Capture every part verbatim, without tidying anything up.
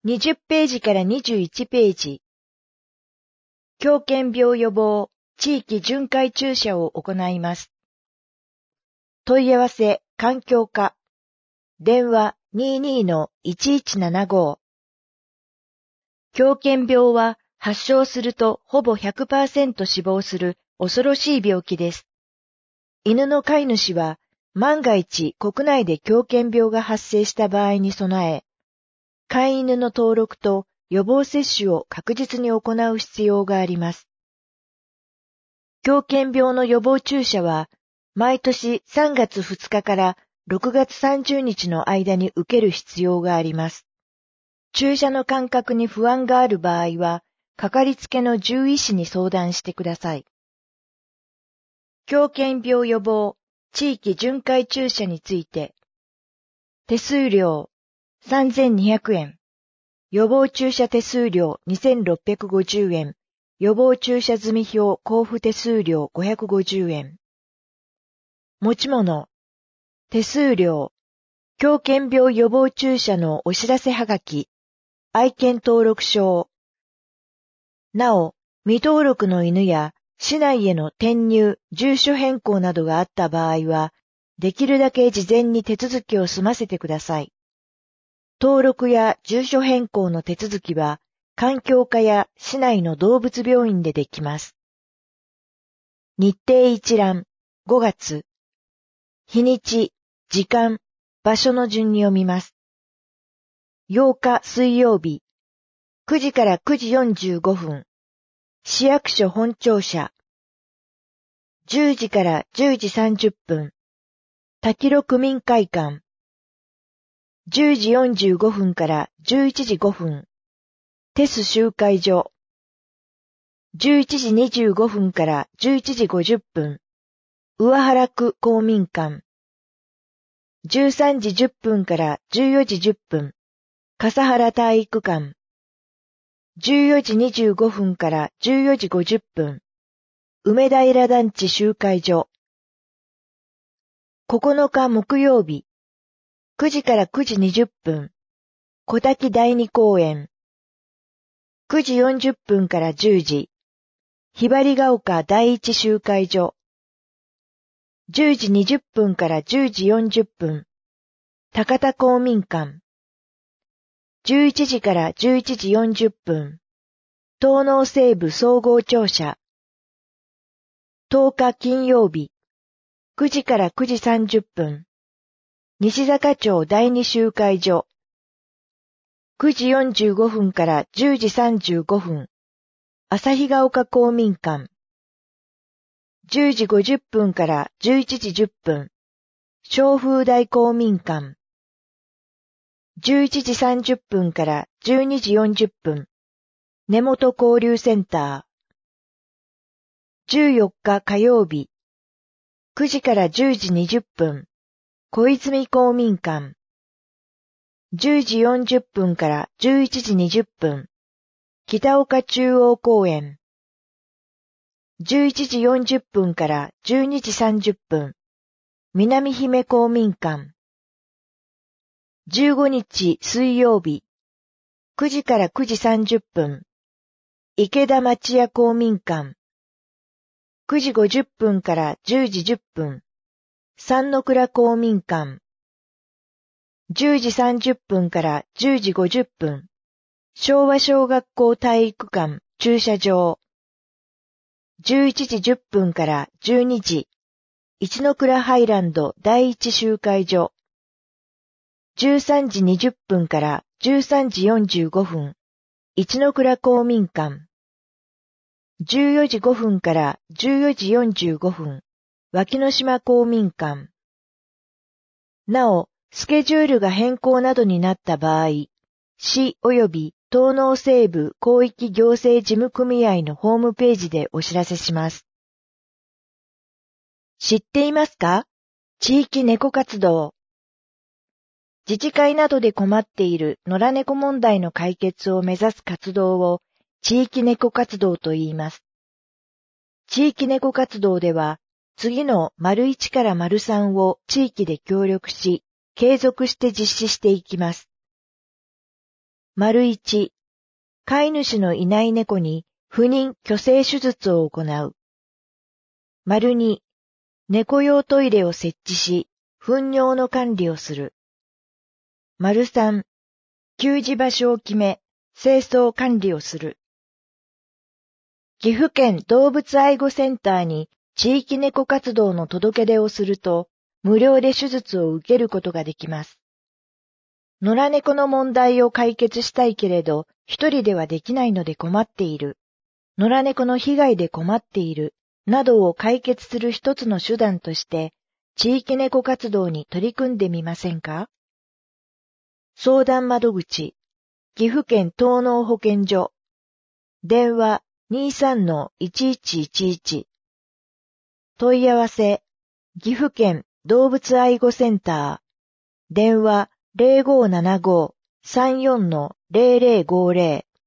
にじゅっページからにじゅういちページ。狂犬病予防、地域巡回注射を行います。問い合わせ、環境課。電話 にじゅうにのいちいちななご。狂犬病は発症するとほぼ ひゃくパーセント 死亡する恐ろしい病気です。犬の飼い主は万が一国内で狂犬病が発生した場合に備え、飼い犬の登録と予防接種を確実に行う必要があります。狂犬病の予防注射は毎年さんがつふつかからろくがつさんじゅうにちの間に受ける必要があります。注射の間隔に不安がある場合は、かかりつけの獣医師に相談してください。狂犬病予防、地域巡回注射について、手数料さんぜんにひゃくえん、予防注射手数料にせんろっぴゃくごじゅうえん、予防注射済表交付手数料ごひゃくごじゅうえん。持ち物、手数料、狂犬病予防注射のお知らせはがき、愛犬登録証。なお、未登録の犬や市内への転入、住所変更などがあった場合は、できるだけ事前に手続きを済ませてください。登録や住所変更の手続きは、環境課や市内の動物病院でできます。日程一覧、ごがつ。日にち、時間、場所の順に読みます。ようか水曜日、くじからくじよんじゅうごふん、市役所本庁舎。じゅうじからじゅうじさんじゅっぷん、滝呂区民会館。じゅうじよんじゅうごふんからじゅういちじごふん、テス集会所。じゅういちじにじゅうごふんからじゅういちじごじゅっぷん、上原区公民館。じゅうさんじじゅっぷんからじゅうよじじゅっぷん、笠原体育館。じゅうよじにじゅうごふんからじゅうよじごじゅっぷん、梅平団地集会所。ここのか木曜日、くじからくじにじゅっぷん、小滝第二公園。くじよんじゅっぷんからじゅうじ、ひばりが丘第一集会所。じゅうじにじゅっぷんからじゅうじよんじゅっぷん、高田公民館。じゅういちじからじゅういちじよんじゅっぷん、東農西部総合庁舎。とおか金曜日、くじからくじさんじゅっぷん、西坂町第二集会所。くじよんじゅうごふんからじゅうじさんじゅうごふん、旭ヶ丘公民館。じゅうじごじゅっぷんからじゅういちじじゅっぷん、松風台公民館。じゅういちじさんじゅっぷんからじゅうにじよんじゅっぷん、根本交流センター。じゅうよっか火曜日、くじからじゅうじにじゅっぷん、小泉公民館。じゅうじよんじゅっぷんからじゅういちじにじゅっぷん、北岡中央公園。じゅういちじよんじゅっぷんからじゅうにじさんじゅっぷん、南姫公民館。じゅうごにち水曜日、くじからくじさんじゅっぷん、池田町屋公民館。くじごじゅっぷんからじゅうじじゅっぷん、三の倉公民館。じゅうじさんじゅっぷんからじゅうじごじゅっぷん、昭和小学校体育館駐車場。じゅういちじじゅっぷんからじゅうにじ、一の倉ハイランド第一集会所。じゅうさんじにじゅっぷんからじゅうさんじよんじゅうごふん、一の倉公民館。じゅうよじごふんからじゅうよじよんじゅうごふん、脇の島公民館。なお、スケジュールが変更などになった場合、市及び東農西部広域行政事務組合のホームページでお知らせします。知っていますか？地域猫活動。自治会などで困っている野良猫問題の解決を目指す活動を地域猫活動と言います。地域猫活動では、次の丸いちから丸さんを地域で協力し、継続して実施していきます。 丸一、飼い主のいない猫に不妊去勢手術を行う。丸二、猫用トイレを設置し、糞尿の管理をする。丸三、給餌場所を決め、清掃管理をする。岐阜県動物愛護センターに地域猫活動の届け出をすると、無料で手術を受けることができます。野良猫の問題を解決したいけれど、一人ではできないので困っている。野良猫の被害で困っている。などを解決する一つの手段として、地域猫活動に取り組んでみませんか？相談窓口、岐阜県東農保健所、電話 にさんのいちいちいちいち、問い合わせ、岐阜県動物愛護センター、電話 ゼロごななご さんよんのゼロゼロごゼロ。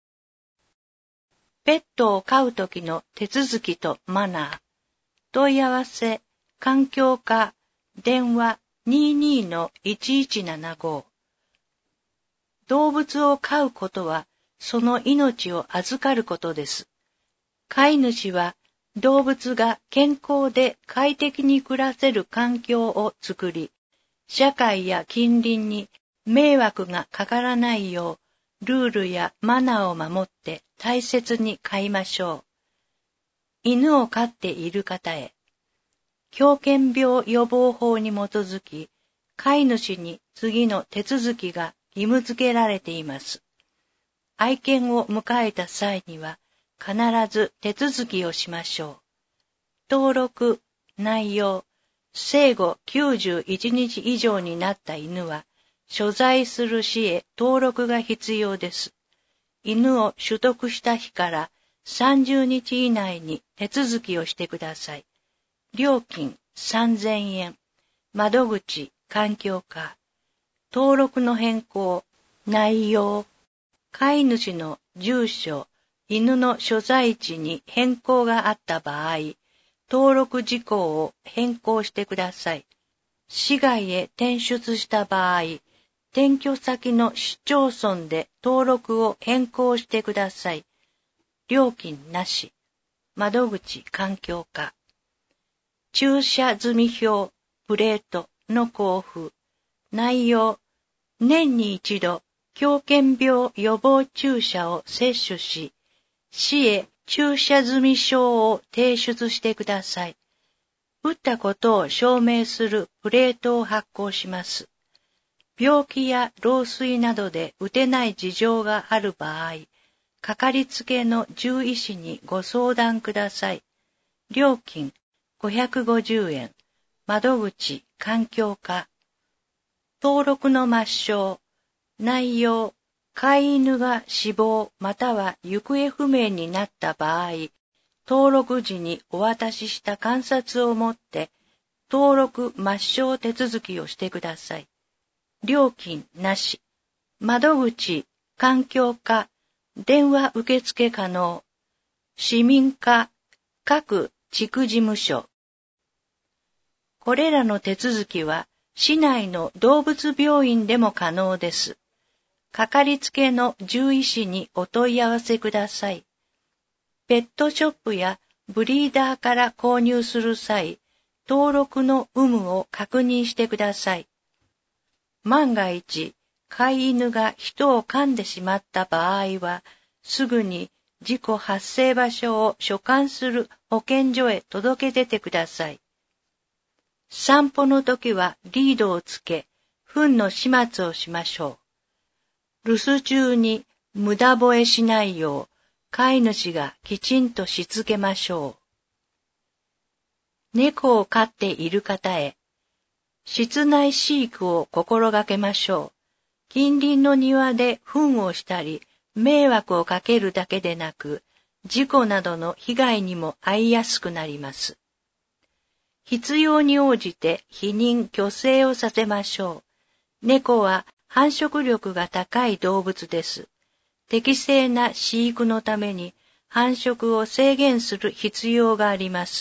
ペットを飼うときの手続きとマナー。問い合わせ、環境課、電話 にじゅうにのいちいちななご。動物を飼うことは、その命を預かることです。飼い主は、動物が健康で快適に暮らせる環境を作り、社会や近隣に迷惑がかからないよう、ルールやマナーを守って大切に飼いましょう。犬を飼っている方へ、狂犬病予防法に基づき、飼い主に次の手続きが義務付けられています。愛犬を迎えた際には、必ず手続きをしましょう。登録、内容、生後きゅうじゅういちにち以上になった犬は、所在する市へ登録が必要です。犬を取得した日からさんじゅうにち以内に手続きをしてください。料金さんぜんえん。窓口、環境課。登録の変更、内容。飼い主の住所、犬の所在地に変更があった場合、登録事項を変更してください。市外へ転出した場合、転居先の市町村で登録を変更してください。料金なし。窓口環境課。駐車済表、プレートの交付。内容、年に一度、狂犬病予防注射を接種し、市へ注射済証を提出してください。打ったことを証明するプレートを発行します。病気や老衰などで打てない事情がある場合、かかりつけの獣医師にご相談ください。料金ごひゃくごじゅうえん。窓口環境課。登録の抹消。内容、飼い犬が死亡または行方不明になった場合、登録時にお渡しした鑑札を持って、登録抹消手続きをしてください。料金なし。窓口、環境課、電話受付可能。市民課、各地区事務所。これらの手続きは、市内の動物病院でも可能です。かかりつけの獣医師にお問い合わせください。ペットショップやブリーダーから購入する際、登録の有無を確認してください。万が一、飼い犬が人を噛んでしまった場合は、すぐに事故発生場所を所管する保健所へ届け出てください。散歩の時はリードをつけ、糞の始末をしましょう。留守中に無駄吠えしないよう、飼い主がきちんとしつけましょう。猫を飼っている方へ、室内飼育を心がけましょう。近隣の庭で糞をしたり、迷惑をかけるだけでなく、事故などの被害にも遭いやすくなります。必要に応じて避妊・去勢をさせましょう。猫は繁殖力が高い動物です。適正な飼育のために繁殖を制限する必要があります。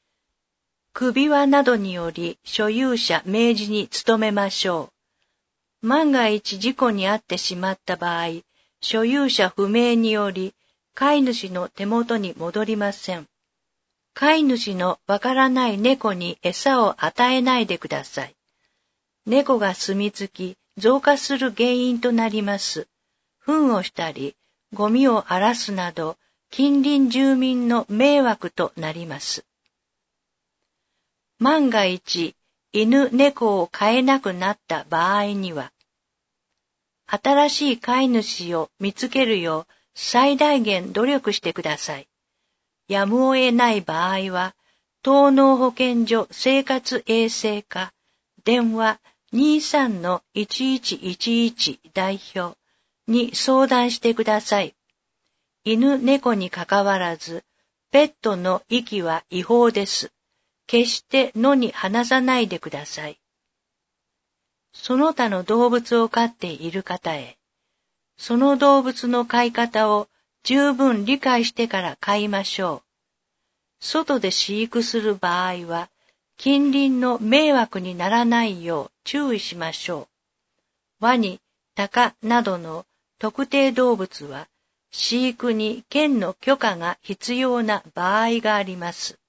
首輪などにより所有者明示に努めましょう。 万が一事故に遭ってしまった場合、所有者不明により、飼い主の手元に戻りません。飼い主のわからない猫に餌を与えないでください。猫が住み着き、増加する原因となります。糞をしたり、ゴミを荒らすなど、近隣住民の迷惑となります。万が一、犬猫を飼えなくなった場合には、新しい飼い主を見つけるよう最大限努力してください。やむを得ない場合は、東農保健所生活衛生課、電話 にじゅうさんのいちいちいちいち 代表に相談してください。犬猫にかかわらず、ペットの遺棄は違法です。決して野に放さないでください。その他の動物を飼っている方へ、その動物の飼い方を十分理解してから飼いましょう。外で飼育する場合は、近隣の迷惑にならないよう注意しましょう。ワニ、タカなどの特定動物は、飼育に県の許可が必要な場合があります。